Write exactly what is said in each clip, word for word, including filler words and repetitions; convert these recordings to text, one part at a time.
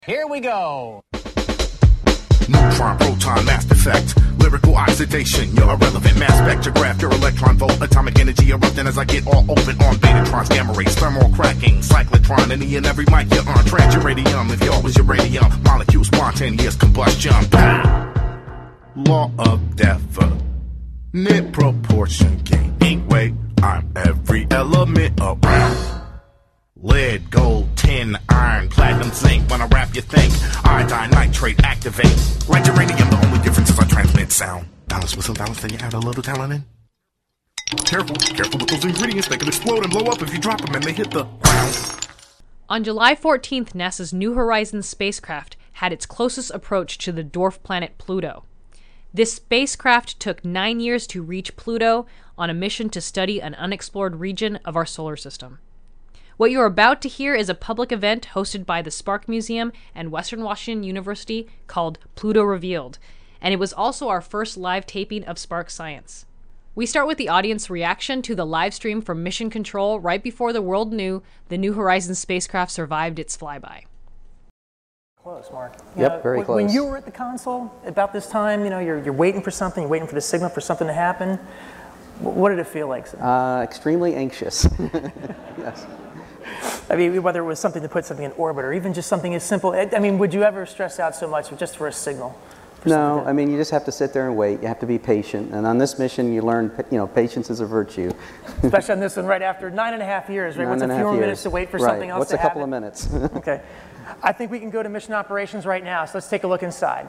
Here we go. Neutron, proton, mass effect, lyrical oxidation, your irrelevant mass spectrograph, your electron volt, atomic energy erupting as I get all open on betatrons, gamma rays, thermal cracking, cyclotron, any and every mic you're on, transuranium, if y'all was uranium, molecule spontaneous combustion, pow! Law of definite proportion, gaining weight, I'm every element around. Lead, gold, tin, iron, platinum, zinc. When I rap, you think iodine, nitrate, activate. Like uranium, the only difference is I transmit sound. Balance with some balance, then you add a little talent in. Careful, careful with those ingredients. They can explode and blow up if you drop them and they hit the ground. On July fourteenth, NASA's New Horizons spacecraft had its closest approach to the dwarf planet Pluto. This spacecraft took nine years to reach Pluto on a mission to study an unexplored region of our solar system. What you are about to hear is a public event hosted by the Spark Museum and Western Washington University called Pluto Revealed, and it was also our first live taping of Spark Science. We start with the audience reaction to the live stream from Mission Control right before the world knew the New Horizons spacecraft survived its flyby. Close, Mark. You yep, know, very when, close. When you were at the console about this time, you know, you're, you're waiting for something, you're waiting for the signal for something to happen. What did it feel like? Uh, extremely anxious. Yes. I mean, whether it was something to put something in orbit or even just something as simple. I mean, would you ever stress out so much just for a signal? For no, I mean, you just have to sit there and wait. You have to be patient. And on this mission, you learn, you know, patience is a virtue. Especially on this one, right after nine and a half years, right? Nine What's and a a few half more years. minutes to wait for right. something else What's to a couple happen? of minutes? Okay. I think we can go to mission operations right now, so let's take a look inside.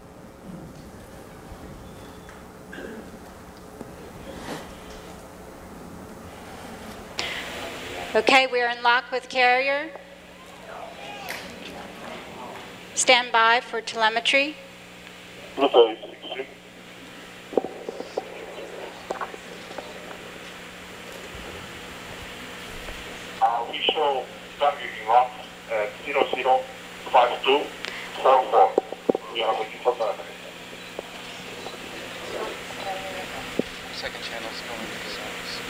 Okay, we're in lock with carrier. Stand by for telemetry. Okay. Uh, we show targeting lock at zero zero five two four four. We are waiting for that. Second channel's going to the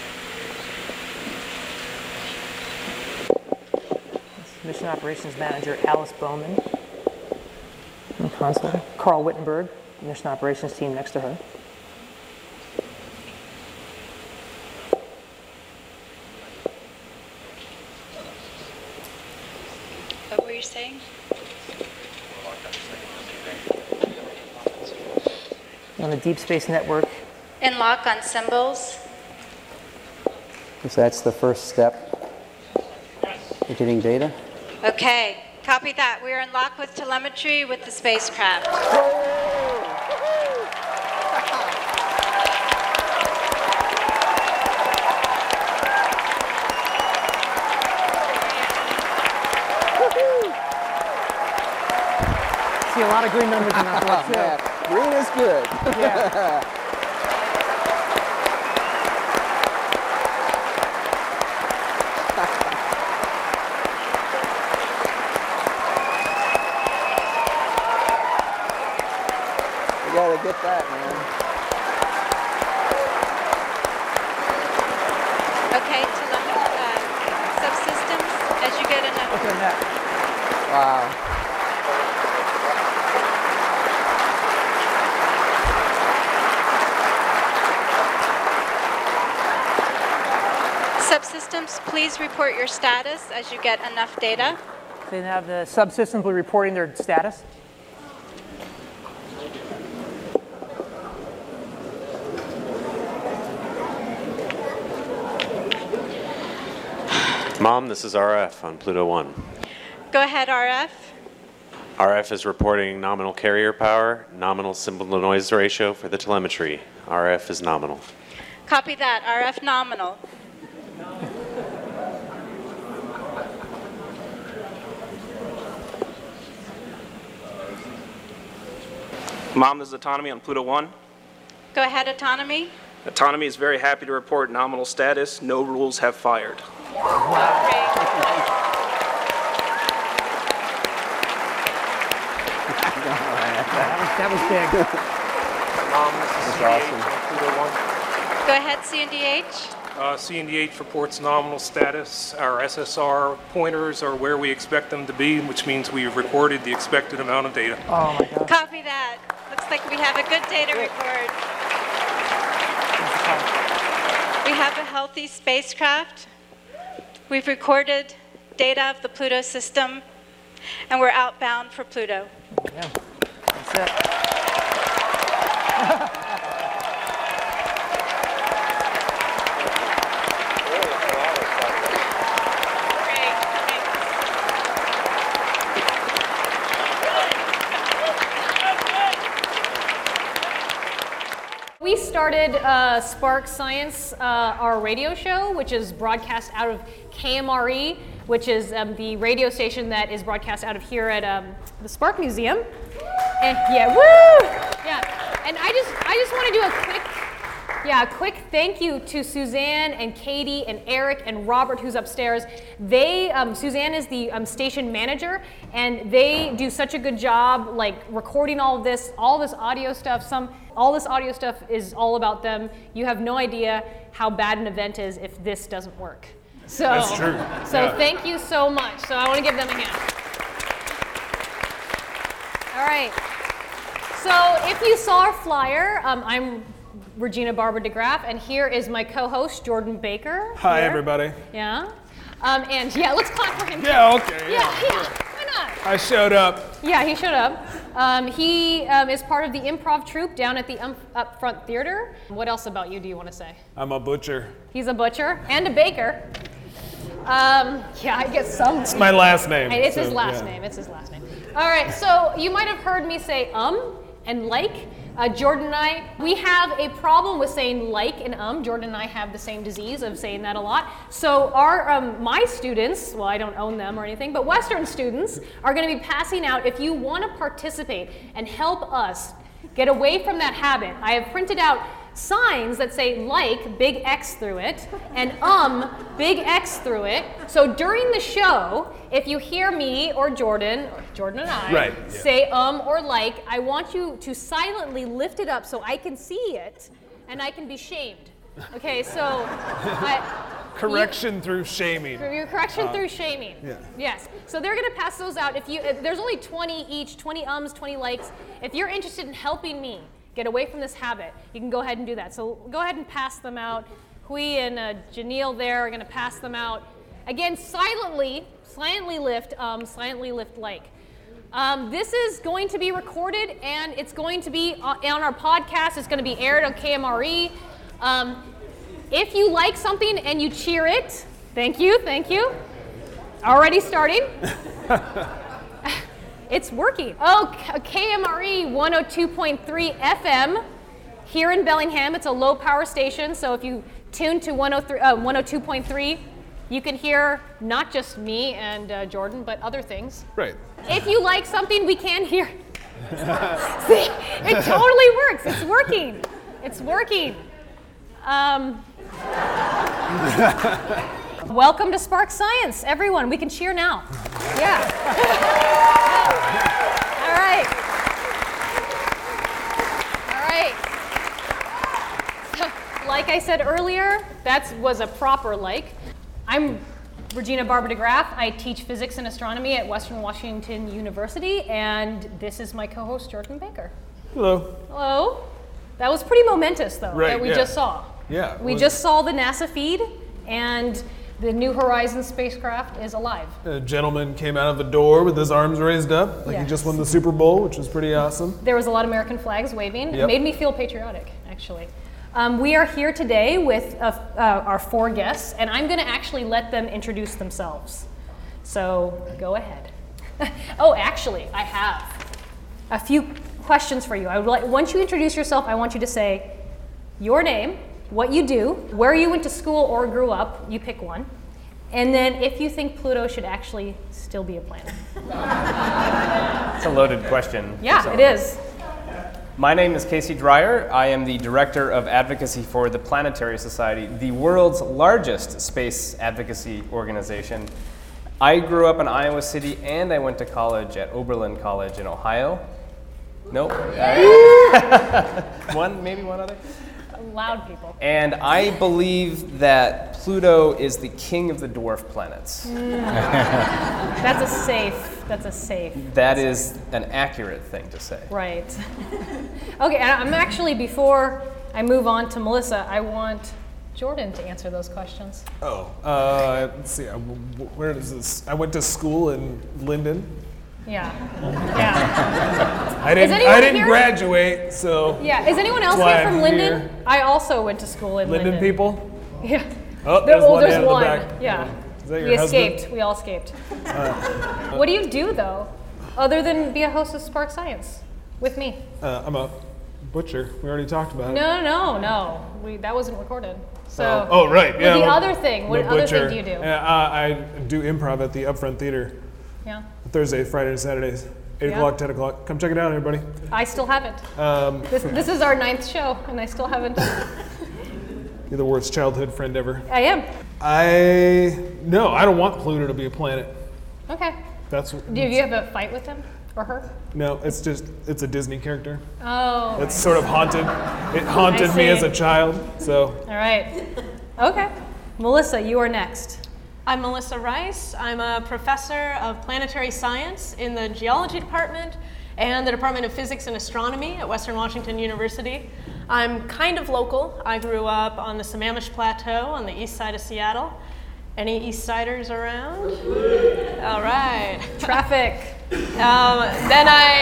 Mission Operations Manager Alice Bowman in the console. Carl Wittenberg, Mission Operations team next to her. What were you saying? On the Deep Space Network. In lock on symbols. So that's the first step in getting data. Okay, copy that. We're in lock with telemetry with the spacecraft. See a lot of green numbers in that board, too. Yeah, green is good. Yeah. You gotta get that, man. Okay, telemetry, uh, subsystems, as you get enough. Look at that. Wow. Subsystems, please report your status as you get enough data. They have the subsystems will be reporting their status. Mom, this is R F on Pluto one. Go ahead, R F. R F is reporting nominal carrier power, nominal symbol-to-noise ratio for the telemetry. R F is nominal. Copy that, R F nominal. Mom, this is Autonomy on Pluto one. Go ahead, Autonomy. Autonomy is very happy to report nominal status. No rules have fired. Wow. That was big. Mom, this is C D H on Pluto one. Go ahead, C and D H. Uh, C N D H reports nominal status. Our S S R pointers are where we expect them to be, which means we've recorded the expected amount of data. Oh my God. Copy that. Looks like we have a good data record. We have a healthy spacecraft. We've recorded data of the Pluto system, and we're outbound for Pluto. Yeah, that's it. We started uh, Spark Science, uh, our radio show, which is broadcast out of K M R E, which is um, the radio station that is broadcast out of here at um, the Spark Museum. And yeah, woo! Yeah, and I just, I just want to do a quick, yeah, a quick thank you to Suzanne and Katie and Eric and Robert, who's upstairs. They, um, Suzanne is the um, station manager, and they do such a good job, like recording all of this, all this audio stuff. Some, all this audio stuff is all about them. You have no idea how bad an event is if this doesn't work. So, That's true. So Yeah. thank you so much. So I want to give them a hand. All right. So if you saw our flyer, um, I'm Regina Barber DeGraff, and here is my co-host, Jordan Baker. Hi, here. everybody. Yeah. Um, and yeah, let's clap for him. Yeah, okay. Yeah, yeah. yeah. Why not? I showed up. Yeah, he showed up. Um, he um, is part of the improv troupe down at the um, Up Front Theater. What else about you do you want to say? I'm a butcher. He's a butcher and a baker. Um, yeah, I guess some. It's my last name. It's his so, last yeah. name. It's his last name. All right, so you might have heard me say um and like. Uh, Jordan and I, we have a problem with saying like and um. Jordan and I have the same disease of saying that a lot. So our, um, my students, well, I don't own them or anything, but Western students are going to be passing out. If you want to participate and help us get away from that habit, I have printed out signs that say like, big X through it, and um, big X through it. So during the show, if you hear me or Jordan, or Jordan and I, right, yeah. say um or like, I want you to silently lift it up so I can see it and I can be shamed. Okay, so I, Correction you, through shaming. Through your correction Uh, through shaming. yeah. Yes. So they're going to pass those out. If you, if there's only twenty each, twenty ums, twenty likes. If you're interested in helping me get away from this habit, you can go ahead and do that. So go ahead and pass them out. Hui and uh, Janelle there are going to pass them out. Again, silently, silently lift, um, silently lift like. Um, this is going to be recorded, and it's going to be on, on our podcast. It's going to be aired on K M R E. Um, if you like something and you cheer it, thank you, thank you. Already starting. It's working. Oh, K M R E one oh two point three F M here in Bellingham. It's a low power station, so if you tune to one oh two point three, you can hear not just me and uh, Jordan, but other things. Right. If you like something, we can hear. See, it totally works. It's working. It's working. Um, welcome to Spark Science, everyone. We can cheer now. Yeah. All right. All right. So, like I said earlier, that was a proper like. I'm Regina Barber DeGraff. I teach physics and astronomy at Western Washington University, and this is my co-host, Jordan Baker. Hello. Hello. That was pretty momentous, though, Right, that we yeah. just saw. Yeah. it We was- just saw the NASA feed, and the New Horizons spacecraft is alive. A gentleman came out of the door with his arms raised up, like Yes. he just won the Super Bowl, which was pretty awesome. There was a lot of American flags waving. It Yep. made me feel patriotic, actually. Um, we are here today with uh, uh, our four guests, and I'm going to actually let them introduce themselves. So go ahead. Oh, actually, I have a few questions for you. I would like, once you introduce yourself, I want you to say your name, what you do, where you went to school or grew up, you pick one, and then if you think Pluto should actually still be a planet. It's a loaded question. Yeah, So- it is. My name is Casey Dreyer. I am the Director of Advocacy for the Planetary Society, the world's largest space advocacy organization. I grew up in Iowa City and I went to college at Oberlin College in Ohio. Nope. One, maybe one other. Loud people. And I believe that Pluto is the king of the dwarf planets. Mm. That's a safe, that's a safe. That is an accurate thing to say. Right. Okay, and I'm actually, before I move on to Melissa, I want Jordan to answer those questions. Oh, uh, let's see. I, where is this? I went to school in Linden. Yeah. Yeah. I didn't. anyone I didn't here? graduate, so. Yeah. Is anyone else that's why here from I'm Linden? here. I also went to school in Linden Linden. people? Yeah. Oh, There- there's oh, one there's down in the one. back. Yeah. Is that your We husband? escaped. We all escaped. Uh, What do you do though, other than be a host of Spark Science with me? uh, I'm a butcher. We already talked about it. No, no, no. We that wasn't recorded. So. Oh, oh, right. but Yeah. The well, other thing. What the other butcher. thing do you do? Yeah, uh, I do improv at the Upfront Theater. Yeah. Thursday, Friday, and Saturdays. Eight Yeah. o'clock, ten o'clock. Come check it out, everybody. I still haven't. Um, This this is our ninth show, and I still haven't. You're the worst childhood friend ever. I am. I no, I don't want Pluto to be a planet. Okay. That's Do you have a fight with him or her? no. It's just it's a Disney character. Oh. It's sort of haunted. It haunted I me see. as a child. So All right. Okay. Melissa, you are next. I'm Melissa Rice. I'm a professor of planetary science in the geology department and the Department of Physics and Astronomy at Western Washington University. I'm kind of local. I grew up on the Sammamish Plateau on the east side of Seattle. Any East Siders around? All right. Traffic. um, then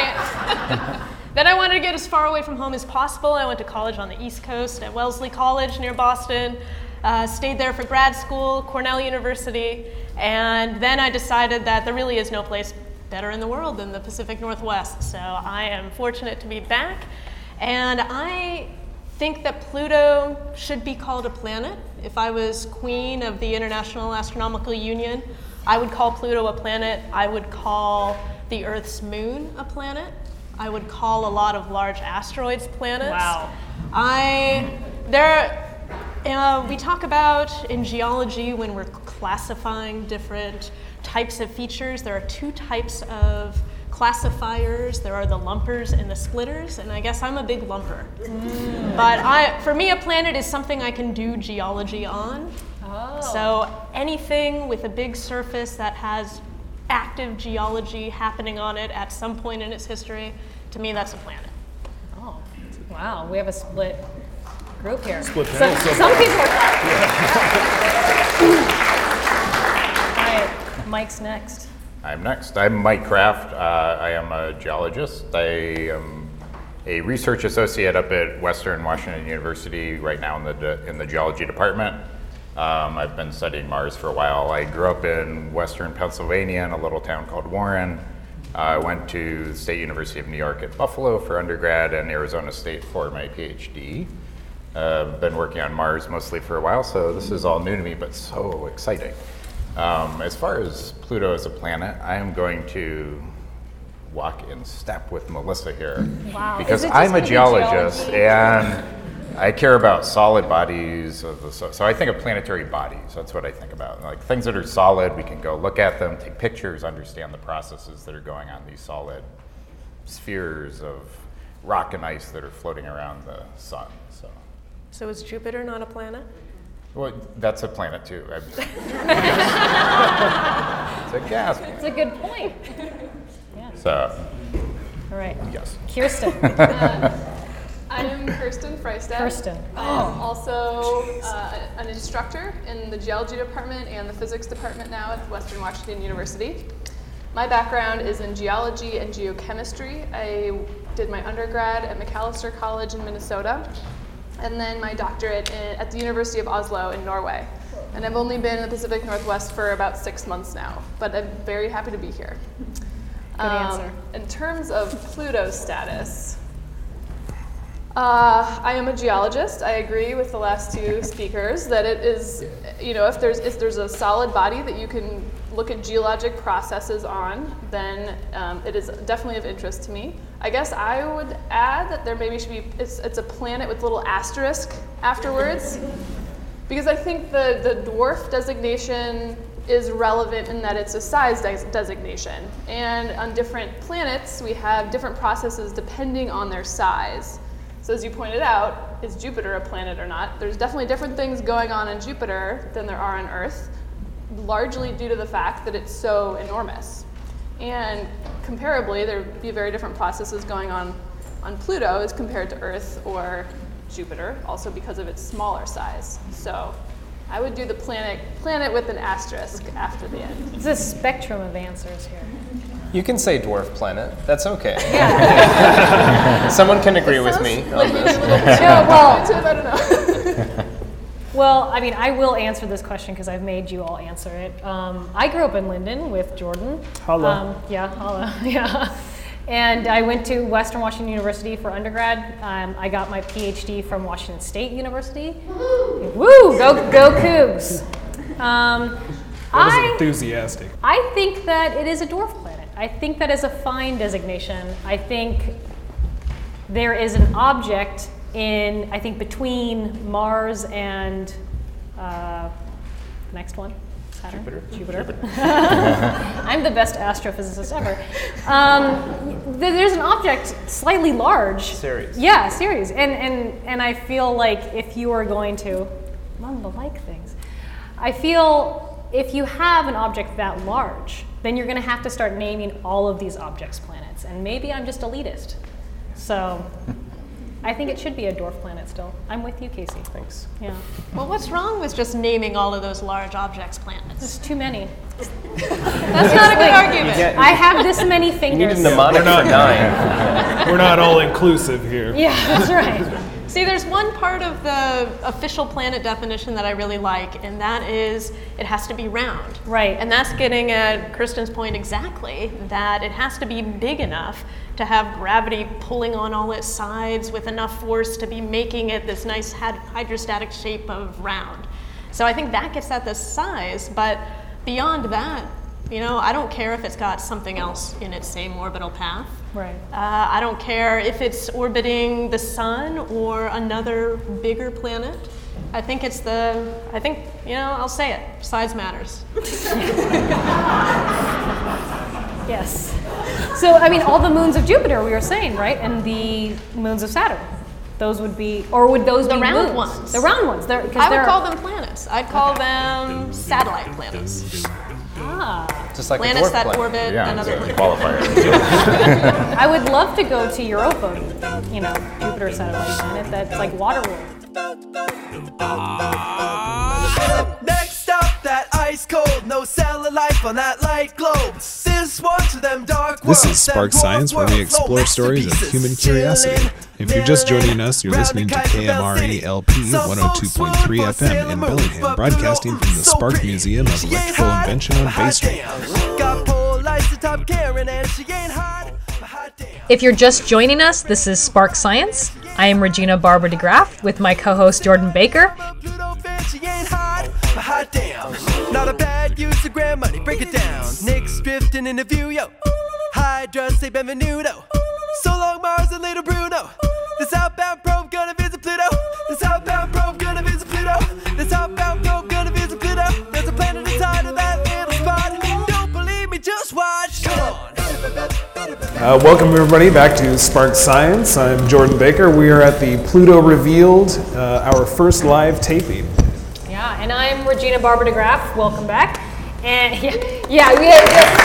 I then I wanted to get as far away from home as possible. I went to college on the East Coast at Wellesley College near Boston. Uh, stayed there for grad school, Cornell University, and then I decided that there really is no place better in the world than the Pacific Northwest. So I am fortunate to be back, and I think that Pluto should be called a planet. If I was queen of the International Astronomical Union, I would call Pluto a planet. I would call the Earth's moon a planet. I would call a lot of large asteroids planets. Wow. I there. Uh, we talk about in geology when we're classifying different types of features, there are two types of classifiers. There are the lumpers and the splitters, and I guess I'm a big lumper. Mm. But I, for me, a planet is something I can do geology on. Oh. So anything with a big surface that has active geology happening on it at some point in its history, to me, that's a planet. Oh, wow. We have a split group here. Split So- panel, so some far. people are. All right, Mike's next. I'm next. I'm Mike Kraft. Uh, I am a geologist. I am a research associate up at Western Washington University right now in the de- in the geology department. Um, I've been studying Mars for a while. I grew up in Western Pennsylvania in a little town called Warren. Uh, I went to the State University of New York at Buffalo for undergrad and Arizona State for my PhD. Uh, been working on Mars mostly for a while, so this is all new to me, but so exciting. Um, as far as Pluto as a planet, I am going to walk in step with Melissa here. Wow. Because Is it just I'm a gonna be geologist geology? and I care about solid bodies of the, so, so I think of planetary bodies. That's what I think about. Like things that are solid, we can go look at them, take pictures, understand the processes that are going on these solid spheres of rock and ice that are floating around the sun. So. So is Jupiter not a planet? Well, that's a planet too. I- it's a gas planet. It's a good point. Yeah. So, All right. yes. Kirsten. I am Kirsten Freistad. Kirsten. I am also uh, an instructor in the geology department and the physics department now at Western Washington University. My background is in geology and geochemistry. I did my undergrad at Macalester College in Minnesota, and then my doctorate in, at the University of Oslo in Norway. And I've only been in the Pacific Northwest for about six months now, but I'm very happy to be here. Good answer. In terms of Pluto's status, uh, I am a geologist. I agree with the last two speakers that it is, you know, if there's if there's a solid body that you can look at geologic processes on, then um, it is definitely of interest to me. I guess I would add that there maybe should be, it's, it's a planet with a little asterisk afterwards, because I think the, the dwarf designation is relevant in that it's a size des- designation. And on different planets, we have different processes depending on their size. So as you pointed out, is Jupiter a planet or not? There's definitely different things going on in Jupiter than there are on Earth, largely due to the fact that it's so enormous. And comparably, there would be very different processes going on on Pluto as compared to Earth or Jupiter, also because of its smaller size. So I would do the planet planet with an asterisk after the end. It's a spectrum of answers here. You can say dwarf planet. That's okay. Yeah. Someone can agree with me on this. No, well, I don't know. Well, I mean, I will answer this question because I've made you all answer it. Um, I grew up in Linden with Jordan. Hello. Um, yeah, hello. Yeah. And I went to Western Washington University for undergrad. Um, I got my PhD from Washington State University. Woo! Go, go Cougs! Um, That was I, enthusiastic. I think that it is a dwarf planet. I think that is a fine designation. I think there is an object in, I think, between Mars and uh, the next one. Saturn? Jupiter. Jupiter. Jupiter. I'm the best astrophysicist ever. Um, th- there's an object slightly large. Ceres. Yeah, Ceres. And, and, and I feel like if you are going to, none the like things, I feel if you have an object that large, then you're going to have to start naming all of these objects planets. And maybe I'm just elitist. So I think it should be a dwarf planet still. I'm with you, Casey. Thanks. Yeah. Well, what's wrong with just naming all of those large objects planets? There's too many. That's not a good argument. get- I have this many You need fingers. a mnemonic We're not- for nine. We're not all inclusive here. Yeah, that's right. See, there's one part of the official planet definition that I really like, and that is it has to be round. Right. And that's getting at Kristen's point exactly, that it has to be big enough to have gravity pulling on all its sides with enough force to be making it this nice had- hydrostatic shape of round. So I think that gets at the size, but beyond that, you know, I don't care if it's got something else in its same orbital path. Right. Uh, I don't care if it's orbiting the sun or another bigger planet. I think it's the, I think, you know, I'll say it, size matters. Yes. So, I mean, all the moons of Jupiter, we were saying, right? And the moons of Saturn. Those would be, or would those The be round moons? ones. The round ones. They're, 'cause I would they're, call them planets. I'd call them satellite planets. Ah. Just like Planets a dwarf that planet. orbit Yeah, another that's a planet. qualifier. I would love to go to Europa, you know, Jupiter satellite planet that's like Waterworld. Next up, that ice cold, no cellar life on that light globe. This one's for them dark This worlds, is Spark them Science, dwarf where we worlds, explore low stories of masterpieces, human curiosity. chilling, If you're just mirroring, joining us, you're round listening the to kite K M R E L P one oh two point three F M in Bellingham, broadcasting from the Spark Museum of Electrical Invention on Bay Street. Got pole lights to top Karen and she ain't hot. If you're just joining us, this is Spark Science. I am Regina Barber de Graaf with my co-host Jordan Baker. She ain't hot, but hot damn. Not a bad use of grand money, break it down. Nick's drifting in the view, yo. Hydra, say benvenuto. So long, Mars and later Bruno. This outbound probe gonna visit Pluto. This outbound probe gonna visit Pluto. This outbound probe gonna visit Pluto. There's a planet inside of that little spot. Don't believe me, just watch. Come on. Uh, welcome everybody back to Spark Science. I'm Jordan Baker. We are at the Pluto Revealed, uh, our first live taping. Yeah, and I'm Regina Barber de Graaf. Welcome back. And yeah, yeah we have just,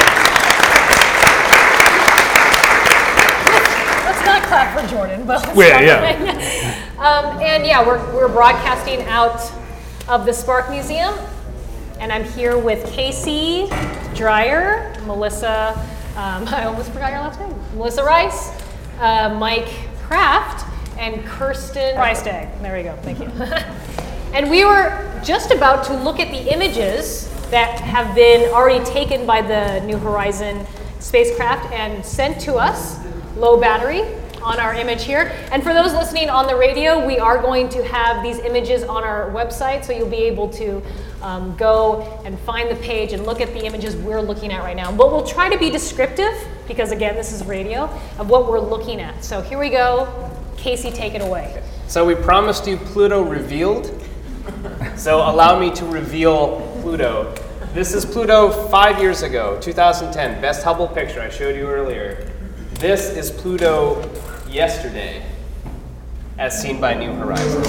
let's not clap for Jordan, but let's Yeah, clap yeah. for- um, and yeah, we're we're broadcasting out of the Spark Museum, and I'm here with Casey Dreyer, Melissa. Um, I almost forgot your last name. Melissa Rice, uh, Mike Kraft, and Kirsten Reistag. There we go. Thank you. And we were just about to look at the images that have been already taken by the New Horizon spacecraft and sent to us, low battery, on our image here. And for those listening on the radio, we are going to have these images on our website, so you'll be able to um, go and find the page and look at the images we're looking at right now. But we'll try to be descriptive, because again, this is radio, of what we're looking at. So here we go. Casey, take it away. So we promised you Pluto revealed. So allow me to reveal Pluto. This is Pluto five years ago, two thousand ten, best Hubble picture I showed you earlier. This is Pluto yesterday. as seen by New Horizons.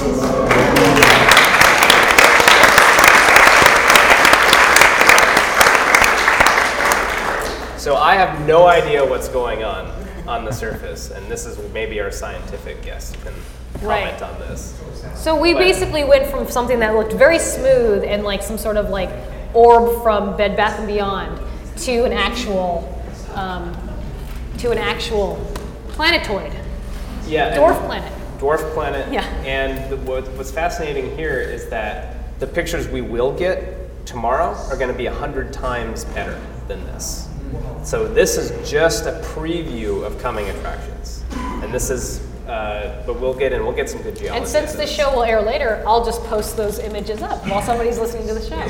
So I have no idea what's going on on the surface, and this is maybe our scientific guest can comment Right. on this. So we But- basically went from something that looked very smooth and like some sort of like orb from Bed Bath and Beyond to an actual, um, to an actual planetoid, Yeah, and- dwarf planet. Dwarf planet. Yeah. And the, what, what's fascinating here is that the pictures we will get tomorrow are going to be a hundred times better than this. So this is just a preview of coming attractions, and this is. Uh, but we'll get in. We'll get some good geology. And since out of the this. show will air later, I'll just post those images up while somebody's listening to the show.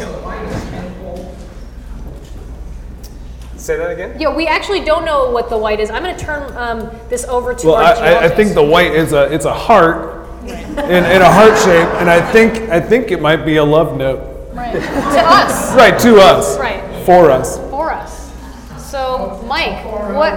Say that again. Yeah, we actually don't know what the white is. I'm going to turn um, this over to Well, our I, I, I geologist. think the white is a it's a heart in, in a heart shape, and I think I think it might be a love note. Right. To us. Right, to us. Right. For us. For us. So, Mike, what?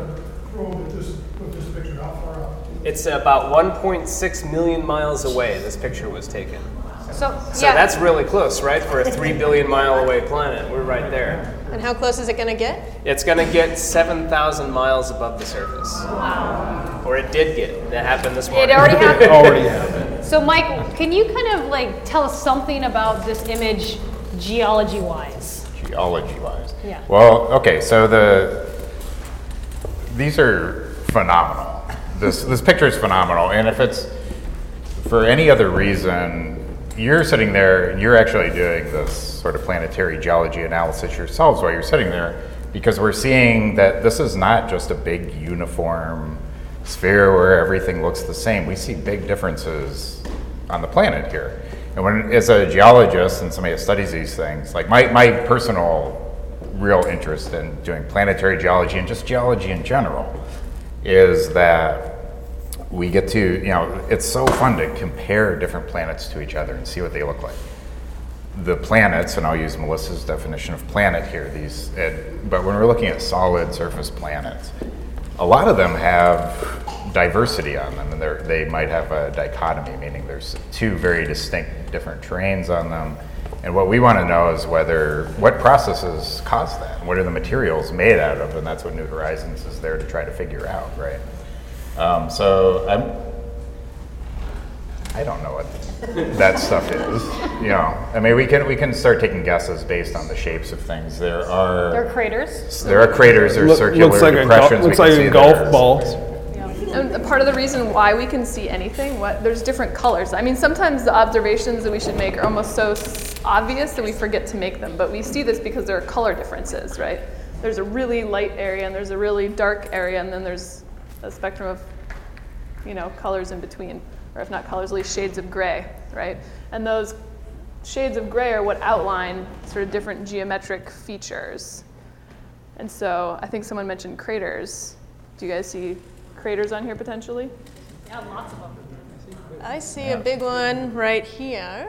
It's about one point six million miles away. This picture was taken. So, So yeah. that's really close, right? For a three billion mile away planet, we're right there. And how close is it going to get? It's going to get seven thousand miles above the surface. Wow. Or it did get. That happened this morning. It already happened. already happened. So, Mike, can you kind of like tell us something about this image, geology-wise? Geology-wise. Yeah. Well, okay, so the these are phenomenal. This this picture is phenomenal, and if it's for any other reason, you're sitting there and you're actually doing this sort of planetary geology analysis yourselves while you're sitting there, because we're seeing that this is not just a big uniform sphere where everything looks the same. We see big differences on the planet here. And when, as a geologist and somebody that studies these things, like my, my personal real interest in doing planetary geology and just geology in general is that we get to, you know, it's so fun to compare different planets to each other and see what they look like. The planets, and I'll use Melissa's definition of planet here, these, it, but when we're looking at solid surface planets, a lot of them have diversity on them, and they're, they might have a dichotomy, meaning there's two very distinct different terrains on them. And what we want to know is whether, what processes cause that? What are the materials made out of? And that's what New Horizons is there to try to figure out, right? Um, so I'm, I don't know what that stuff is. You know, I mean, we can we can start taking guesses based on the shapes of things. There are There are craters. there are craters or Look- circular looks like a depressions. gol- we looks can like a see golf there. ball. And a part of the reason why we can see anything, what there's different colors. I mean, sometimes the observations that we should make are almost so s- obvious that we forget to make them. But we see this because there are color differences, right? There's a really light area and there's a really dark area, and then there's a spectrum of, you know, colors in between, or if not colors, at least shades of gray, right? And those shades of gray are what outline sort of different geometric features. And so I think someone mentioned craters. Do you guys see craters on here potentially? Yeah, lots of them. I see a big one right here.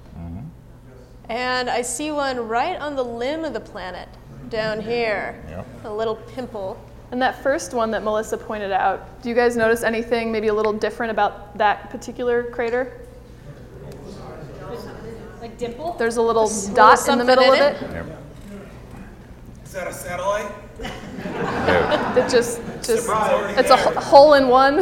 And I see one right on the limb of the planet down here. Yep. A little pimple. And that first one that Melissa pointed out, do you guys notice anything maybe a little different about that particular crater? Like dimple? There's a little There's a dot little in the middle something of in it. Yep. Is that a satellite? That just, just, it's a ho- hole in one.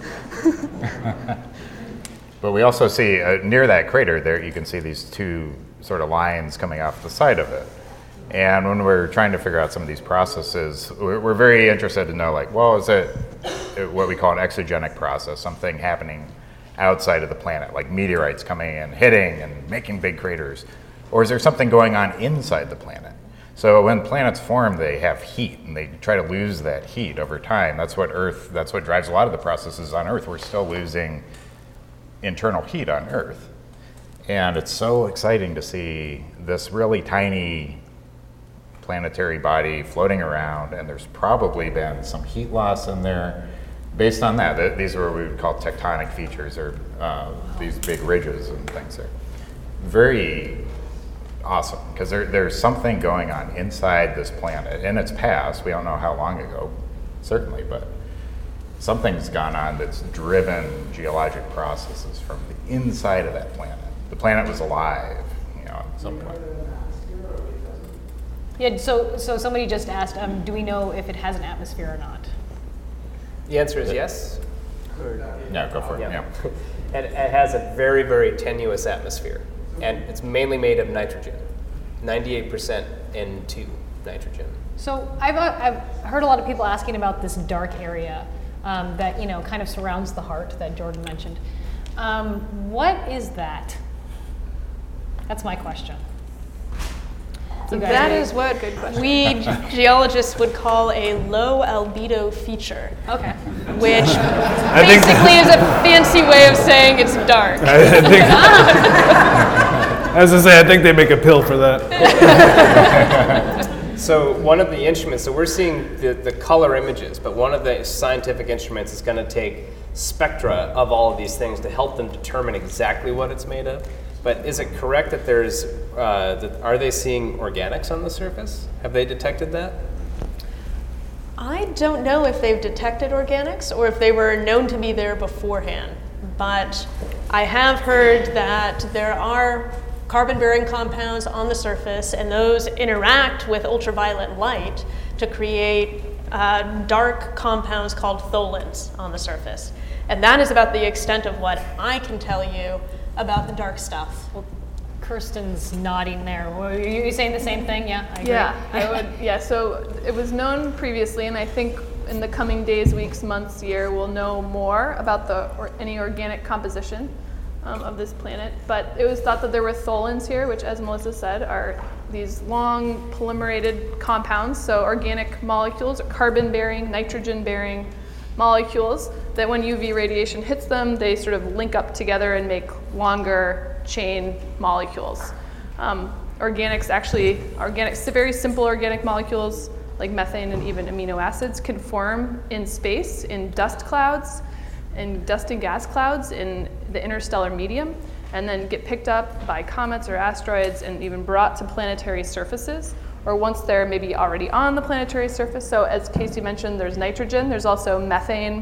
But we also see uh, near that crater there, you can see these two sort of lines coming off the side of it. And when we're trying to figure out some of these processes, we're, we're very interested to know, like, well, is it what we call an exogenic process, something happening outside of the planet, like meteorites coming in, hitting and making big craters? Or is there something going on inside the planet? So when planets form, they have heat, and they try to lose that heat over time. That's what Earth, that's what drives a lot of the processes on Earth. We're still losing internal heat on Earth. And it's so exciting to see this really tiny planetary body floating around, and there's probably been some heat loss in there. Based on that, th- these are what we would call tectonic features, or uh, these big ridges and things there. Very awesome, because there, there's something going on inside this planet in its past. We don't know how long ago, certainly, but something's gone on that's driven geologic processes from the inside of that planet. The planet was alive, you know, at some point. Yeah, so, so somebody just asked, um, do we know if it has an atmosphere or not? The answer is yes. Or, yeah, go for it, yeah. And it has a very, very tenuous atmosphere. And it's mainly made of nitrogen, ninety-eight percent N two nitrogen. So I've, uh, I've heard a lot of people asking about this dark area um, that, you know, kind of surrounds the heart that Jordan mentioned. Um, what is that? That's my question. So that is what we geologists would call a low albedo feature. Okay. Which I basically is a fancy way of saying it's dark. I think, as I say, I think they make a pill for that. So one of the instruments, so we're seeing the, the color images, but one of the scientific instruments is going to take spectra of all of these things to help them determine exactly what it's made of. But is it correct that there's, uh, that, are they seeing organics on the surface? Have they detected that? I don't know if they've detected organics or if they were known to be there beforehand, but I have heard that there are carbon-bearing compounds on the surface, and those interact with ultraviolet light to create uh, dark compounds called tholins on the surface. And that is about the extent of what I can tell you about the dark stuff. Well, Kirsten's nodding there. Were you saying the same thing? Yeah, I agree. Yeah, I would. Yeah, so it was known previously, and I think in the coming days, weeks, months, year, we'll know more about the or any organic composition um, of this planet. But it was thought that there were tholins here, which, as Melissa said, are these long polymerated compounds, so organic molecules, carbon-bearing, nitrogen-bearing molecules that when U V radiation hits them, they sort of link up together and make longer chain molecules. Um, organics actually, organic, very simple organic molecules like methane and even amino acids can form in space, in dust clouds, in dust and gas clouds in the interstellar medium, and then get picked up by comets or asteroids and even brought to planetary surfaces, or once they're maybe already on the planetary surface. So as Casey mentioned, there's nitrogen, there's also methane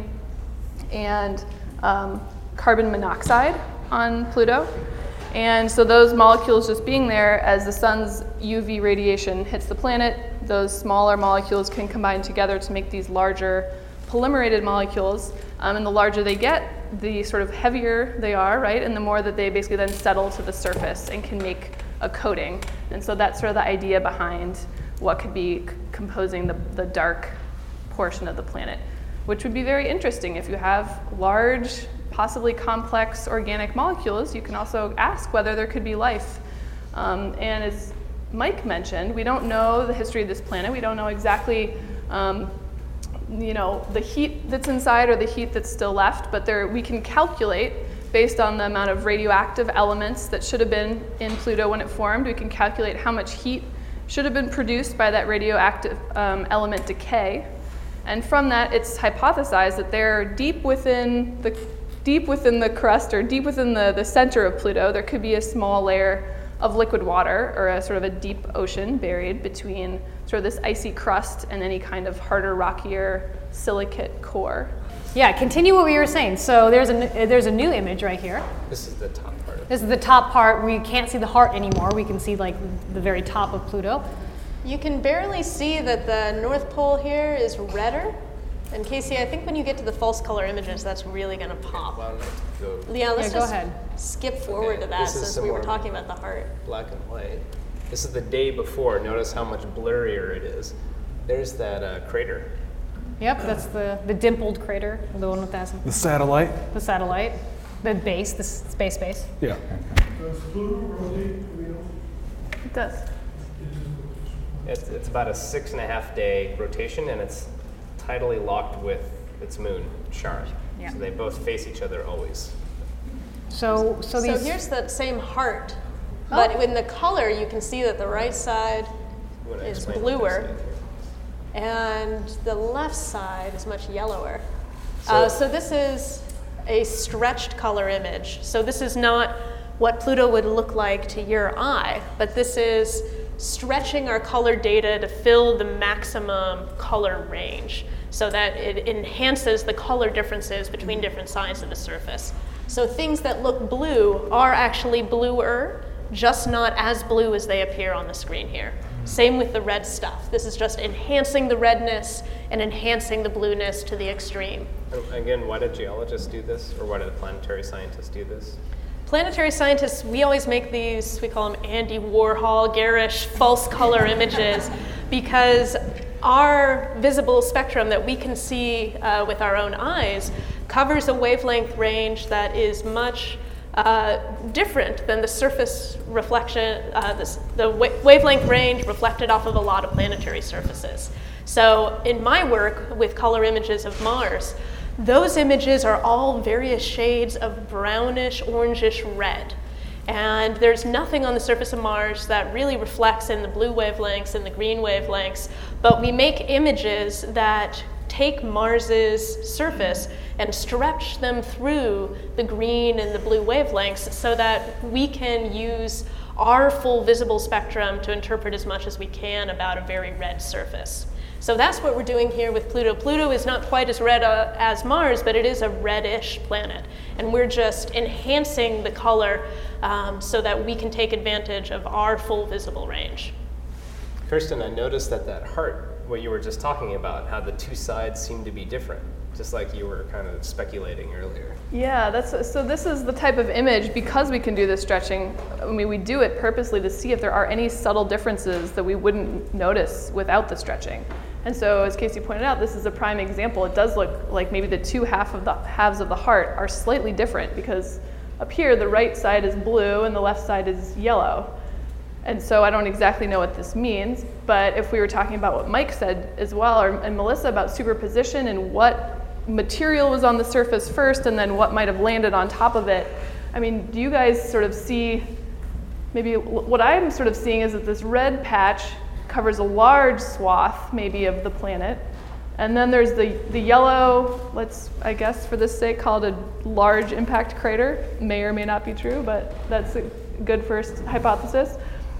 and um, carbon monoxide on Pluto. And so those molecules just being there, as the sun's U V radiation hits the planet, those smaller molecules can combine together to make these larger polymerated molecules. Um, and the larger they get, the sort of heavier they are, right? And the more that they basically then settle to the surface and can make a coating. And so that's sort of the idea behind what could be c- composing the, the dark portion of the planet, which would be very interesting. If you have large, possibly complex organic molecules, you can also ask whether there could be life. Um, and as Mike mentioned, we don't know the history of this planet. We don't know exactly um, you know, the heat that's inside or the heat that's still left, but there we can calculate based on the amount of radioactive elements that should have been in Pluto when it formed. We can calculate how much heat should have been produced by that radioactive um, element decay. And from that, it's hypothesized that they're deep within the deep within the crust or deep within the, the center of Pluto, there could be a small layer of liquid water or a sort of a deep ocean buried between sort of this icy crust and any kind of harder, rockier silicate core. Yeah, continue what we were saying. So there's a, there's a new image right here. This is the top part of it. This is the top part. We can't see the heart anymore. We can see like the very top of Pluto. You can barely see that the North Pole here is redder. And Casey, I think when you get to the false color images, that's really going to pop. Okay, yeah, let's yeah, go just ahead. skip forward okay, to that since we were more talking about the heart. Black and white. This is the day before. Notice how much blurrier it is. There's that uh, crater. Yep, that's the, the dimpled crater, the one with the, the satellite. The satellite, the base, the space base. Yeah. Does Pluto rotate? It does. It's, it's about a six and a half day rotation, and it's tidally locked with its moon, Charon. Yeah. So they both face each other always. So, so, these... so here's that same heart, but oh. in the color you can see that the right side is bluer, and the left side is much yellower. So, uh, so this is a stretched color image. So this is not what Pluto would look like to your eye, but this is stretching our color data to fill the maximum color range. so that it enhances the color differences between different sides of the surface. So things that look blue are actually bluer, just not as blue as they appear on the screen here. Same with the red stuff. This is just enhancing the redness and enhancing the blueness to the extreme. Again, why do geologists do this, or why do the planetary scientists do this? Planetary scientists, we always make these, we call them Andy Warhol, garish, false color images, because our visible spectrum that we can see uh, with our own eyes covers a wavelength range that is much uh, different than the surface reflection, uh, this, the wa wavelength range reflected off of a lot of planetary surfaces. So in my work with color images of Mars, those images are all various shades of brownish, orangish red. And there's nothing on the surface of Mars that really reflects in the blue wavelengths and the green wavelengths, but we make images that take Mars's surface and stretch them through the green and the blue wavelengths so that we can use our full visible spectrum to interpret as much as we can about a very red surface. So that's what we're doing here with Pluto. Pluto is not quite as red uh, as Mars, but it is a reddish planet. And we're just enhancing the color um, so that we can take advantage of our full visible range. Kirsten, I noticed that that heart, what you were just talking about, how the two sides seem to be different, just like you were kind of speculating earlier. Yeah, that's so this is the type of image, because we can do this stretching, I mean, we do it purposely to see if there are any subtle differences that we wouldn't notice without the stretching. And so, as Casey pointed out, this is a prime example. It does look like maybe the two half of the halves of the heart are slightly different, because up here the right side is blue and the left side is yellow. And so I don't exactly know what this means, but if we were talking about what Mike said as well, or, and Melissa, about superposition and what material was on the surface first and then what might have landed on top of it, I mean, do you guys sort of see, maybe what I'm sort of seeing is that this red patch covers a large swath, maybe, of the planet. And then there's the, the yellow, let's, I guess, for this sake, call it a large impact crater. May or may not be true, but that's a good first hypothesis.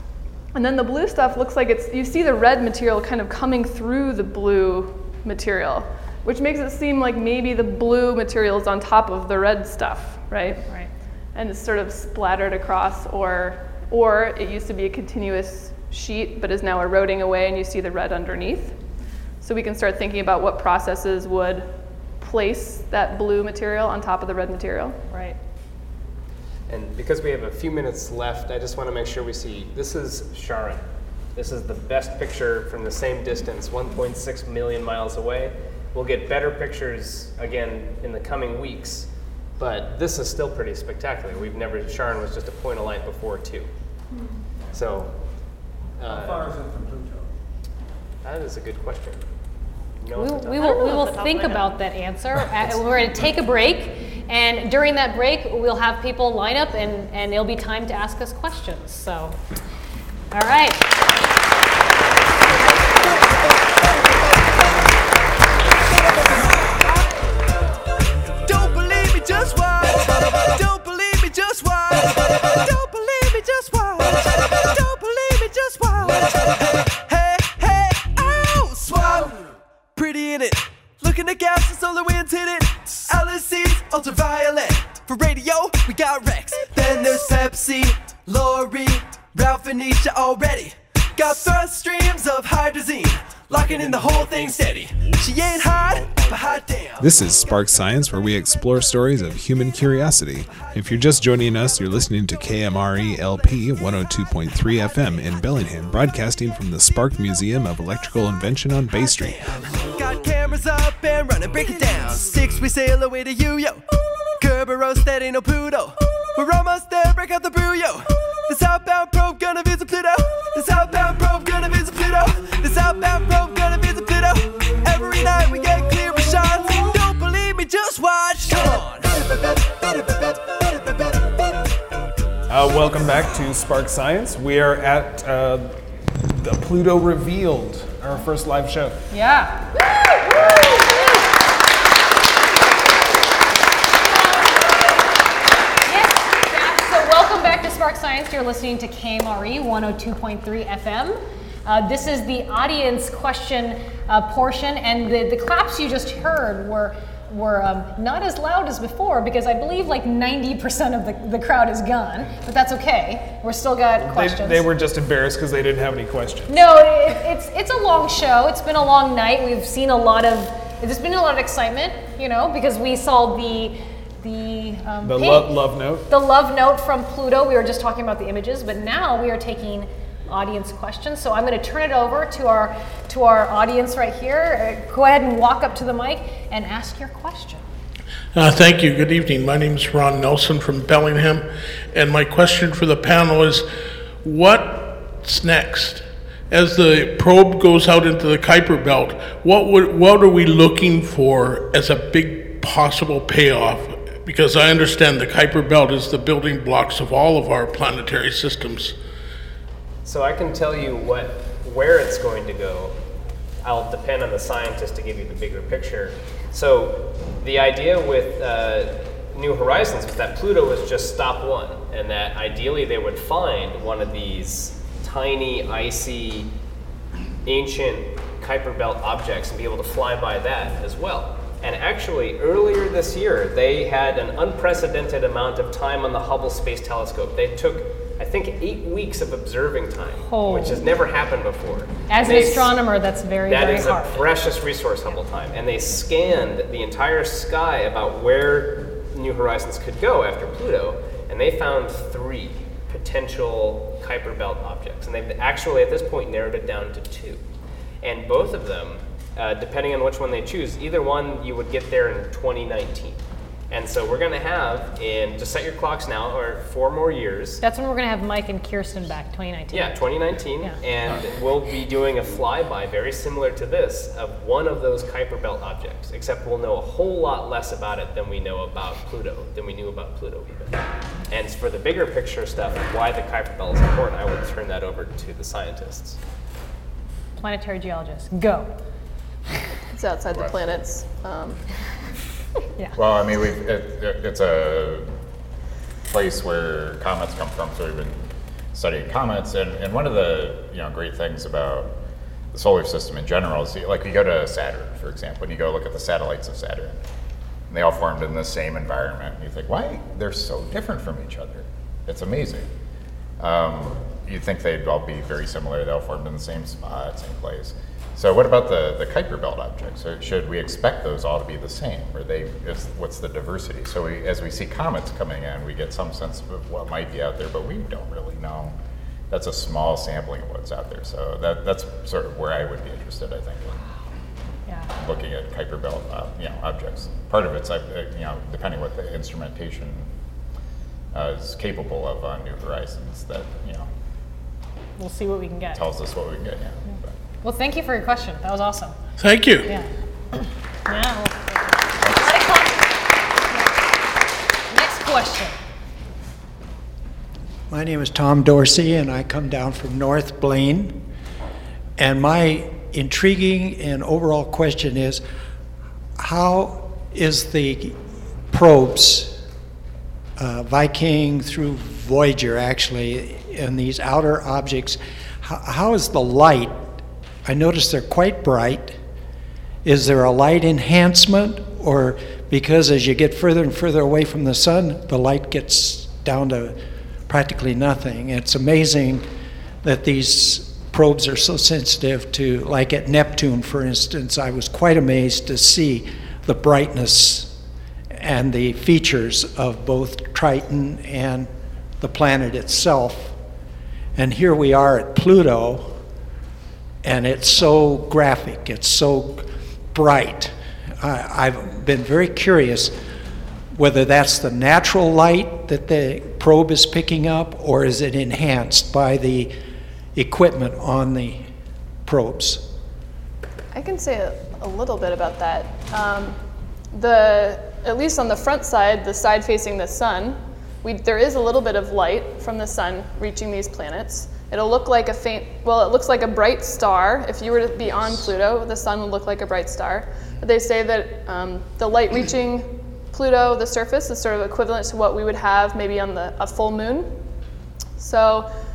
And then the blue stuff looks like it's, you see the red material kind of coming through the blue material, which makes it seem like maybe the blue material is on top of the red stuff, right? Right. And it's sort of splattered across, or, or it used to be a continuous sheet, but is now eroding away and you see the red underneath. So we can start thinking about what processes would place that blue material on top of the red material. Right. And because we have a few minutes left, I just want to make sure we see, this is Charon. This is the best picture from the same distance, one point six million miles away. We'll get better pictures again in the coming weeks, but this is still pretty spectacular. We've never, Charon was just a point of light before too. So, uh, how far is it from Pluto? That is a good question. We, we will, we will think about that answer. Uh, we're going to take a break, and during that break, we'll have people line up, and, and it'll be time to ask us questions. So, all right. Don't believe me, just watch. Don't believe me, just watch. Don't believe me, just watch. Don't believe me, just watch. Hey, hey, oh, swab. Pretty in it. Looking at gas and solar winds hit it. L S C's ultraviolet. For radio, we got Rex. Then there's Pepsi, Lori, Ralph and Nisha already. Got thrust streams of hydrazine. Locking in the whole thing steady. She ain't hot, but hot damn. This is Spark Science, where we explore stories of human curiosity. If you're just joining us, you're listening to K M R E L P one oh two point three F M in Bellingham, broadcasting from the Spark Museum of Electrical Invention on Bay Street. Got cameras up and running, break it down. Six we sail away to you, yo. Kerberos, that ain't no Pluto. We're almost there, break out the brew, yo. This outbound probe gonna visit Pluto. This outbound probe gonna visit Pluto. This outbound probe gonna visit Pluto. Every night we get clearer shots. Don't believe me, just watch. Come on. Uh, welcome back to Spark Science. We are at uh, the Pluto Revealed, our first live show. Yeah. Spark Science, you're listening to K M R E one oh two point three F M. Uh, this is the audience question uh, portion, and the, the claps you just heard were were um, not as loud as before because I believe like ninety percent of the, the crowd is gone, but that's okay. We're still got questions. They, they were just embarrassed because they didn't have any questions. No, it, it's it's a long show. It's been a long night. We've seen a lot of, there's been a lot of excitement, you know, because we saw the, the, um, The hey, lo- love note. The love note from Pluto. We were just talking about the images, but now we are taking audience questions. So I'm going to turn it over to our to our audience right here. Uh, go ahead and walk up to the mic and ask your question. Uh, thank you. Good evening. My name is Ron Nelson from Bellingham, and my question for the panel is, what's next? As the probe goes out into the Kuiper Belt, what would, what are we looking for as a big possible payoff? Because I understand the Kuiper Belt is the building blocks of all of our planetary systems. So I can tell you what, where it's going to go. I'll depend on the scientist to give you the bigger picture. So the idea with uh, New Horizons was that Pluto was just stop one, and that ideally they would find one of these tiny, icy, ancient Kuiper Belt objects and be able to fly by that as well. And actually, earlier this year, they had an unprecedented amount of time on the Hubble Space Telescope. They took, I think, eight weeks of observing time, Oh. which has never happened before. As And an they- astronomer, that's very, That very is hard. a precious resource, Hubble time. And they scanned the entire sky about where New Horizons could go after Pluto, and they found three potential Kuiper Belt objects. And they've actually, at this point, narrowed it down to two. And both of them, uh, depending on which one they choose, either one you would get there in twenty nineteen. And so we're going to have, in, just set your clocks now, or four more years. That's when we're going to have Mike and Kirsten back, twenty nineteen. Yeah, twenty nineteen, Yeah. and we'll be doing a flyby very similar to this of one of those Kuiper Belt objects, except we'll know a whole lot less about it than we know about Pluto, than we knew about Pluto even. And for the bigger picture stuff of why the Kuiper Belt is important, I will turn that over to the scientists. Planetary geologist, go. It's outside the planets. Um, yeah. Well, I mean, we've, it, it, it's a place where comets come from, so we've been studying comets. And, and one of the you know great things about the solar system in general is, like, you go to Saturn, for example, and you go look at the satellites of Saturn. And they all formed in the same environment. And you think, why? They're so different from each other. It's amazing. Um, you'd think they'd all be very similar. They all formed in the same spot, same place. So what about the, the Kuiper Belt objects? So should we expect those all to be the same? Or they, is, what's the diversity? So we, as we see comets coming in, we get some sense of what might be out there, but we don't really know. That's a small sampling of what's out there. So that, that's sort of where I would be interested, I think, in yeah. looking at Kuiper Belt uh, you know, objects. Part of it's, uh, you know, depending what the instrumentation uh, is capable of on New Horizons, that, you know, We'll see what we can get. tells us what we can get, yeah. But Well, thank you for your question. That was awesome. Thank you. Yeah. Yeah. well, Next question. My name is Tom Dorsey, and I come down from North Blaine. And my intriguing and overall question is, how is the probes, uh, Viking through Voyager actually, and these outer objects, how, how is the light? I notice they're quite bright. Is there a light enhancement, or because as you get further and further away from the sun, the light gets down to practically nothing? It's amazing that these probes are so sensitive to, like at Neptune, for instance, I was quite amazed to see the brightness and the features of both Triton and the planet itself. And here we are at Pluto, and it's so graphic, it's so bright. I, I've been very curious whether that's the natural light that the probe is picking up, or is it enhanced by the equipment on the probes? I can say a, a little bit about that. Um, the, at least on the front side, the side facing the sun, we, there is a little bit of light from the sun reaching these planets. It'll look like a faint, well, it looks like a bright star. If you were to be on Pluto, the sun would look like a bright star. But they say that um, the light reaching Pluto, the surface, is sort of equivalent to what we would have maybe on the, a full moon. So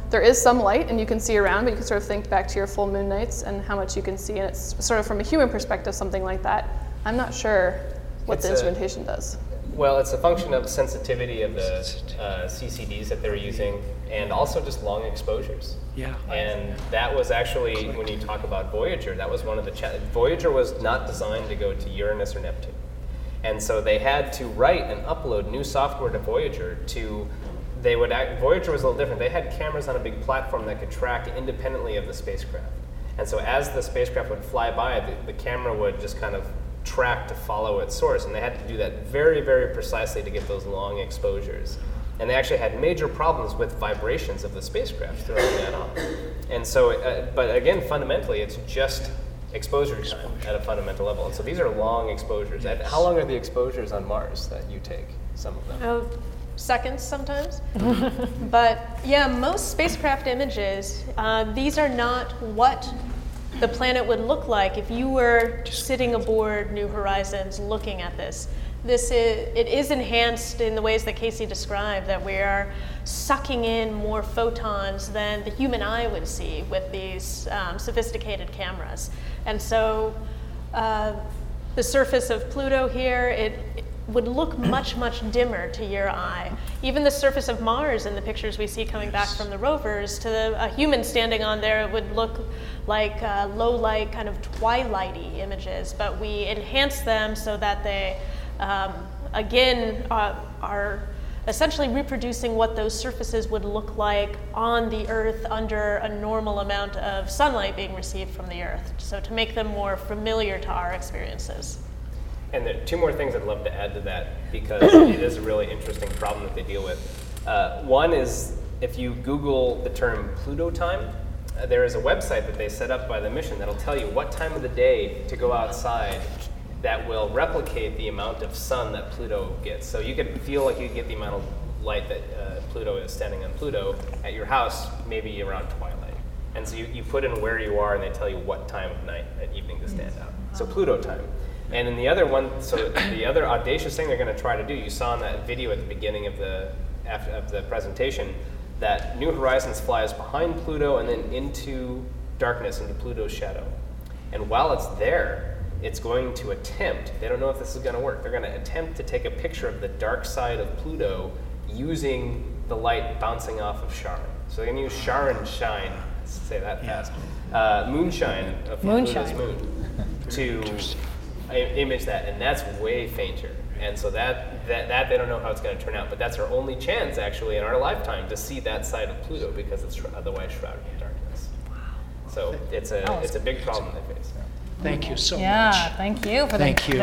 there is some light and you can see around, but you can sort of think back to your full moon nights and how much you can see, and it's sort of from a human perspective, something like that. I'm not sure what It's the a- instrumentation does. Well, it's a function of sensitivity of the uh, C C Ds that they're using, and also just long exposures. Yeah. And that was actually, when you talk about Voyager, that was one of the cha- Voyager was not designed to go to Uranus or Neptune. And so they had to write and upload new software to Voyager to, they would act, Voyager was a little different. They had cameras on a big platform that could track independently of the spacecraft. And so as the spacecraft would fly by, the, the camera would just kind of track to follow its source. And they had to do that very, very precisely to get those long exposures. And they actually had major problems with vibrations of the spacecraft throwing that off. And so, uh, but again, fundamentally, it's just exposure time at a fundamental level. And so these are long exposures. And how long are the exposures on Mars that you take, some of them? Oh, seconds sometimes. But yeah, most spacecraft images, uh, these are not what the planet would look like if you were sitting aboard New Horizons looking at this. This is, it is enhanced in the ways that Casey described, that we are sucking in more photons than the human eye would see with these um, sophisticated cameras. And so uh, the surface of Pluto here, it, it would look much, much dimmer to your eye. Even the surface of Mars in the pictures we see coming back from the rovers, to the, a human standing on there, it would look like uh, low light, kind of twilighty images, but we enhance them so that they, um, again, uh, are essentially reproducing what those surfaces would look like on the Earth under a normal amount of sunlight being received from the Earth, so to make them more familiar to our experiences. And there are two more things I'd love to add to that, because it is a really interesting problem that they deal with. Uh, one is, if you Google the term Pluto time, uh, there is a website that they set up by the mission that'll tell you what time of the day to go outside that will replicate the amount of sun that Pluto gets. So you could feel like you get the amount of light that uh, Pluto is standing on Pluto at your house, maybe around twilight. And so you, you put in where you are, and they tell you what time of night at evening to stand out. So Pluto time. And then the other one, so the other audacious thing they're going to try to do, you saw in that video at the beginning of the after, of the presentation, that New Horizons flies behind Pluto and then into darkness, into Pluto's shadow. And while it's there, it's going to attempt, they don't know if this is going to work, they're going to attempt to take a picture of the dark side of Pluto using the light bouncing off of Charon. So they're going to use Charon shine, let's say that fast, uh, moonshine of Moonshine. Pluto's moon to image that, and that's way fainter. And so that, that, that they don't know how it's going to turn out, but that's our only chance, actually, in our lifetime to see that side of Pluto, because it's otherwise shrouded in darkness. Wow. So it's a, it's a big problem they face. Thank you so yeah, much. Yeah, thank you for thank the,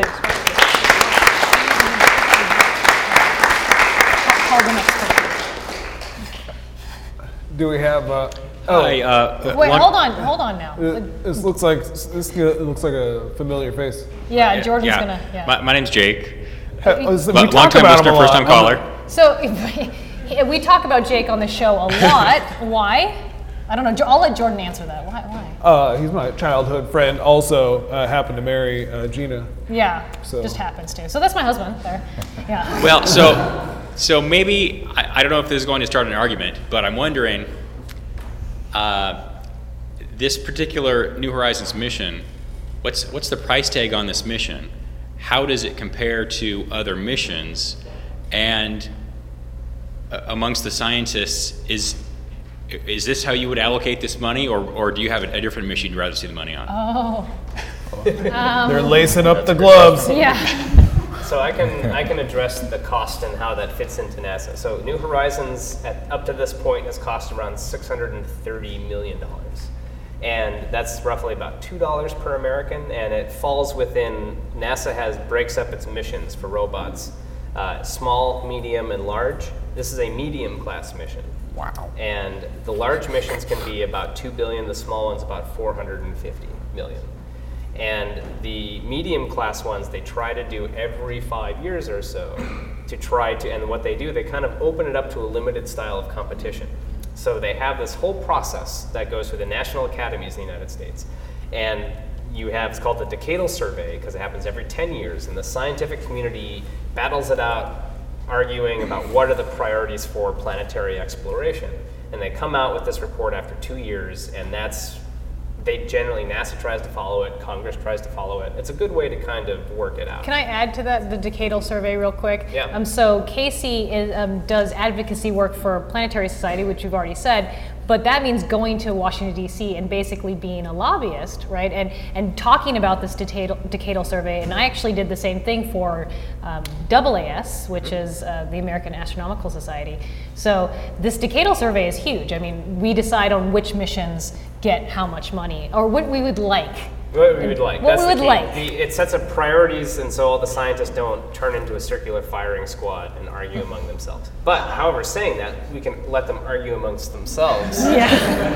you. the Call the next person. Do we have? Uh, oh, Hi, uh, Wait, one- hold on, hold on now. It- This looks like this looks like a familiar face. Yeah, Jordan's yeah. gonna. Yeah. My, my name's Jake. Uh, we But talk long-time about him listener, a lot. first-time caller. So we talk about Jake on the show a lot. Why? I don't know. Jo- I'll let Jordan answer that. Why? Why? Uh, he's my childhood friend. Also, uh, happened to marry uh, Gina. Yeah, So- just happens to. So that's my husband there. Yeah. Well, so so maybe I, I don't know if this is going to start an argument, but I'm wondering, uh, this particular New Horizons mission, what's what's the price tag on this mission? How does it compare to other missions? And uh, amongst the scientists, is is this how you would allocate this money, or or do you have a, a different mission you'd rather see the money on? Oh. They're Um, lacing up the gloves. Yeah. So I can I can address the cost and how that fits into NASA. So New Horizons, at, up to this point, has cost around six hundred thirty million dollars. And that's roughly about two dollars per American, and it falls within, NASA has breaks up its missions for robots, uh, small, medium, and large. This is a medium class mission. Wow. And the large missions can be about two billion, the small ones about four hundred fifty million. And the medium class ones, they try to do every five years or so to try to, and what they do, they kind of open it up to a limited style of competition. So they have this whole process that goes through the national academies in the United States. And you have, it's called the Decadal Survey, because it happens every ten years, and the scientific community battles it out, arguing about what are the priorities for planetary exploration. and they come out with this report after two years, and that's, they generally, NASA tries to follow it, Congress tries to follow it. It's a good way to kind of work it out. Can I add to that, the decadal survey real quick? Yeah. Um, so Casey is, um, does advocacy work for Planetary Society, which you've already said, but that means going to Washington, D C and basically being a lobbyist, right? And and talking about this decadal, decadal survey. And I actually did the same thing for um, A A S, which is uh, the American Astronomical Society. So this decadal survey is huge. I mean, we decide on which missions get how much money, or what we would like. What we would like. What That's we the would key. like. The, it sets up priorities, and so all the scientists don't turn into a circular firing squad and argue among themselves. But, however, saying that, we can let them argue amongst themselves Yeah.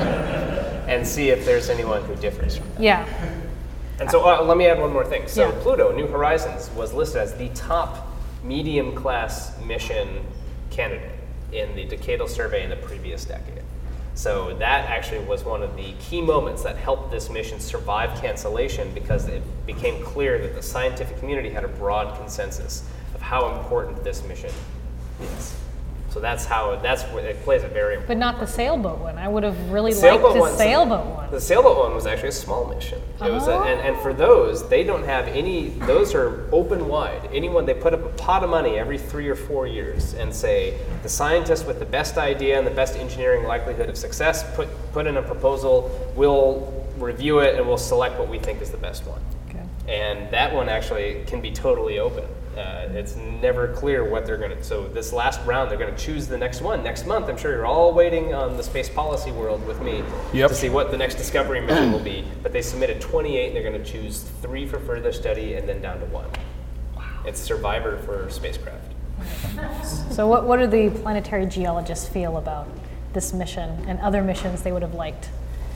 and see if there's anyone who differs from that. Yeah. And so uh, let me add one more thing. So Yeah. Pluto, New Horizons, was listed as the top medium-class mission candidate in the decadal survey in the previous decade. So that actually was one of the key moments that helped this mission survive cancellation, because it became clear that the scientific community had a broad consensus of how important this mission is. So that's how, that's where it plays a very important But not the sailboat one. I would have really The liked sailboat the one's- sailboat one. The sailboat one was actually a small mission. It was, a, and, and for those, they don't have any, those are open wide. Anyone, they put up a pot of money every three or four years and say, the scientist with the best idea and the best engineering likelihood of success, put, put in a proposal, we'll review it and we'll select what we think is the best one. Okay. And that one actually can be totally open. Uh, it's never clear what they're going to, so this last round, they're going to choose the next one. Next month, I'm sure you're all waiting on the space policy world with me Yep. to see what the next Discovery mission will be. But they submitted twenty-eight, and they're going to choose three for further study and then down to one. Wow. It's Survivor for spacecraft. So what, what do the planetary geologists feel about this mission and other missions they would have liked?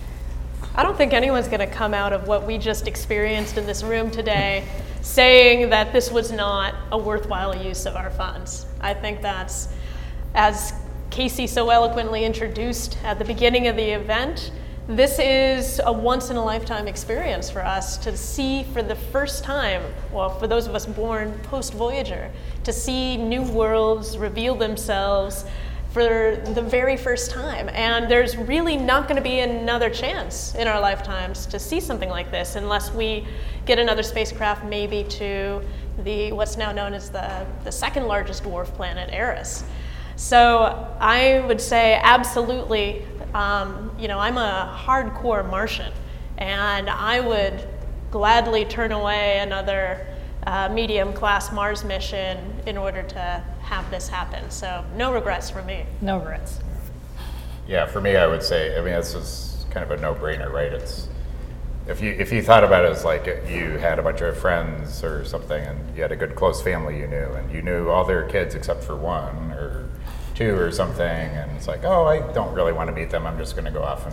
I don't think anyone's going to come out of what we just experienced in this room today saying that this was not a worthwhile use of our funds. I think that's, as Casey so eloquently introduced at the beginning of the event, this is a once-in-a-lifetime experience for us to see for the first time, well, for those of us born post-Voyager, to see new worlds reveal themselves for the very first time. And there's really not going to be another chance in our lifetimes to see something like this unless we get another spacecraft maybe to the what's now known as the, the second largest dwarf planet, Eris. So I would say absolutely, um, you know, I'm a hardcore Martian, and I would gladly turn away another uh, medium-class Mars mission in order to have this happen. So no regrets for me. No regrets. Yeah, for me, I would say, I mean, this is kind of a no-brainer, right? It's if you if you thought about it as like you had a bunch of friends or something, and you had a good close family you knew, and you knew all their kids except for one or two or something, and it's like, oh, I don't really want to meet them. I'm just going to go off and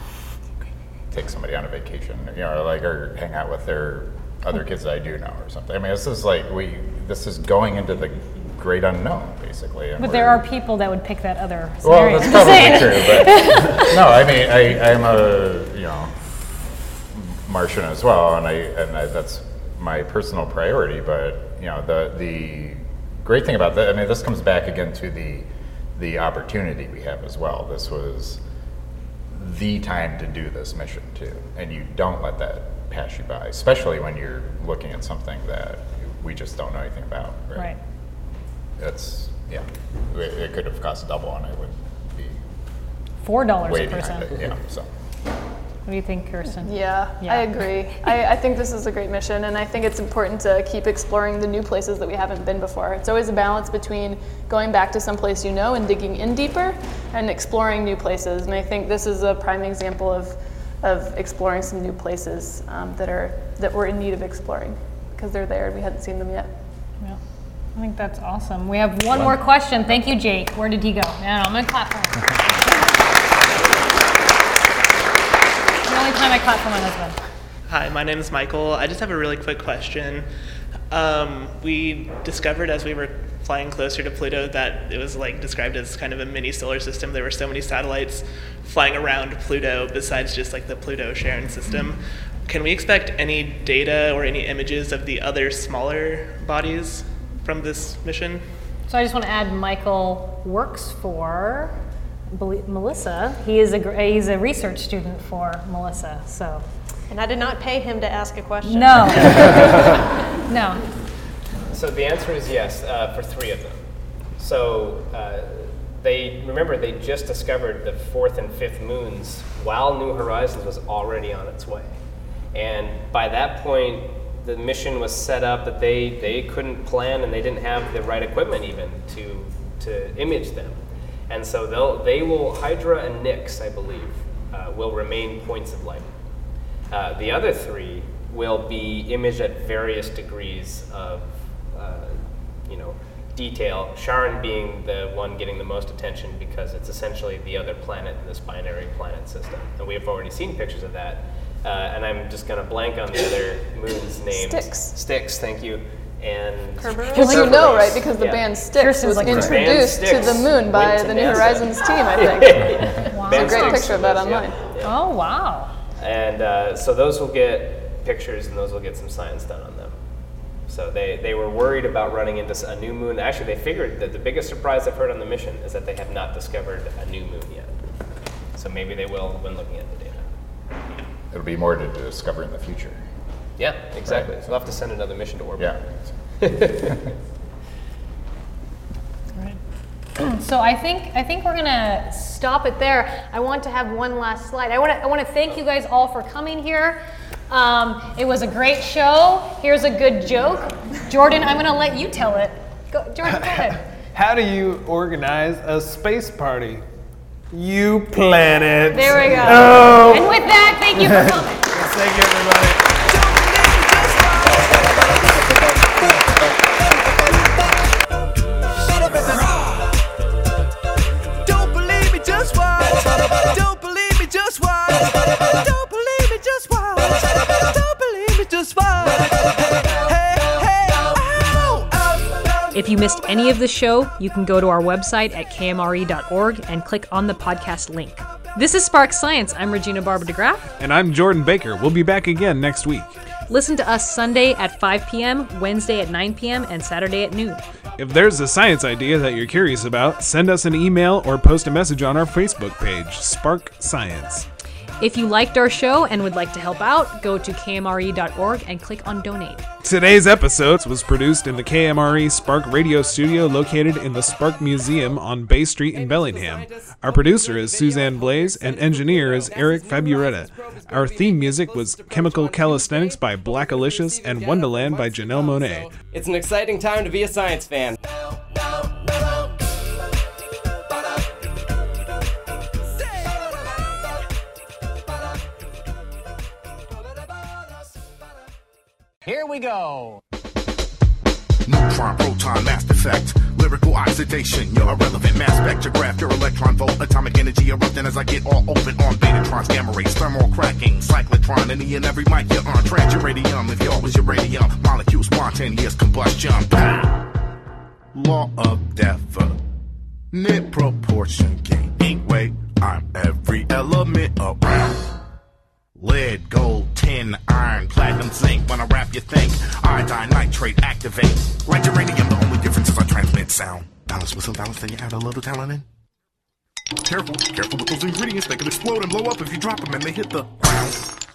take somebody on a vacation, you know, or like or hang out with their other kids that I do know or something. I mean, this is like we this is going into the great unknown, basically. And But there are people that would pick that other well, scenario. that's probably true, but no, I mean, I, I'm a, you know, Martian as well, and I and I, that's my personal priority, but, you know, the the great thing about that, I mean, this comes back again to the the opportunity we have as well. This was the time to do this mission too, and you don't let that pass you by, especially when you're looking at something that we just don't know anything about, right? Right. It's, yeah, it, it could have cost double, and I would be Four dollars way a person. behind it. Yeah, so. What do you think, Kirsten? Yeah, Yeah. I agree. I, I think this is a great mission, and I think it's important to keep exploring the new places that we haven't been before. It's always a balance between going back to some place you know and digging in deeper, and exploring new places. And I think this is a prime example of of exploring some new places um, that are that we're in need of exploring, because they're there and we hadn't seen them yet. Yeah. I think that's awesome. We have one more question. Thank you, Jake. Where did he go? No, I'm going to clap for him. The only time I clap for my husband. Hi, my name is Michael. I just have a really quick question. Um, we discovered as we were flying closer to Pluto that it was like described as kind of a mini solar system. There were so many satellites flying around Pluto besides just like the Pluto-Charon system. Can we expect any data or any images of the other smaller bodies from this mission? So I just want to add Michael works for Bel- Melissa. He is a gr- he's a research student for Melissa. So, and I did not pay him to ask a question. No, no. So the answer is yes uh, for three of them. So uh, they remember they just discovered the fourth and fifth moons while New Horizons was already on its way, and by that point the mission was set up that they they couldn't plan and they didn't have the right equipment even to to image them, and so they'll they will Hydra and Nix, I believe, uh, will remain points of light. Uh, the other three will be imaged at various degrees of uh, you know. detail, Charon being the one getting the most attention because it's essentially the other planet in this binary planet system. And we have already seen pictures of that. Uh, and I'm just going to blank on the other moon's names. Styx. Styx, thank you. And Kerberos? Well, you know, right? Because the yeah. band Styx was like introduced to the moon by to the New NASA. Horizons team, I think. Wow. There's a great picture of that online. Yeah. Yeah. Oh, wow. And uh, so those will get pictures and those will get some science done on them. So they, they were worried about running into a new moon. Actually, they figured that the biggest surprise I've heard on the mission is that they have not discovered a new moon yet. So maybe they will when looking at the data. It'll be more to discover in the future. Yeah, exactly. Right. So we'll have to send another mission to orbit. Yeah. So I think I think we're gonna stop it there. I want to have one last slide. I want to I want to thank you guys all for coming here. Um, it was a great show. Here's a good joke. Jordan, I'm gonna let you tell it. Go, Jordan, go ahead. How do you organize a space party? You plan it. There we go. Oh. And with that, thank you for coming. Yes, thank you, everybody. Don't believe me, just watch. Don't believe me, just watch. Don't believe me, just watch. Don't believe me, just watch. Hey, hey, ow, ow. If you missed any of the show, you can go to our website at k m r e dot org and click on the podcast link. This is Spark Science. I'm Regina Barber DeGraff. And I'm Jordan Baker. We'll be back again next week. Listen to us Sunday at five p.m., Wednesday at nine p.m., and Saturday at noon. If there's a science idea that you're curious about, send us an email or post a message on our Facebook page, Spark Science. If you liked our show and would like to help out, go to k m r e dot org and click on Donate. Today's episode was produced in the K M R E Spark Radio Studio located in the Spark Museum on Bay Street in Bellingham. Our producer is Suzanne Blaze and engineer is Eric Faburetta. Our theme music was Chemical Calisthenics by Black Alicious and Wonderland by Janelle Monáe. It's an exciting time to be a science fan. Here we go. Neutron, proton, mass effect, lyrical oxidation, your irrelevant mass spectrograph, your electron volt, atomic energy erupting as I get all open on betatrons, gamma rays, thermal cracking, cyclotron, any and every mic you're on, transuranium, if y'all was uranium, molecule spontaneous combustion, pow! Law of definite proportion, gain, ink, weight, I'm every element around. Lead, gold, tin, iron, platinum, zinc. When I rap, you think iodine, nitrate, activate. Like uranium, the only difference is I transmit sound. Balance with some balance, then you add a little talent in. Careful, careful with those ingredients. They can explode and blow up if you drop them and they hit the ground.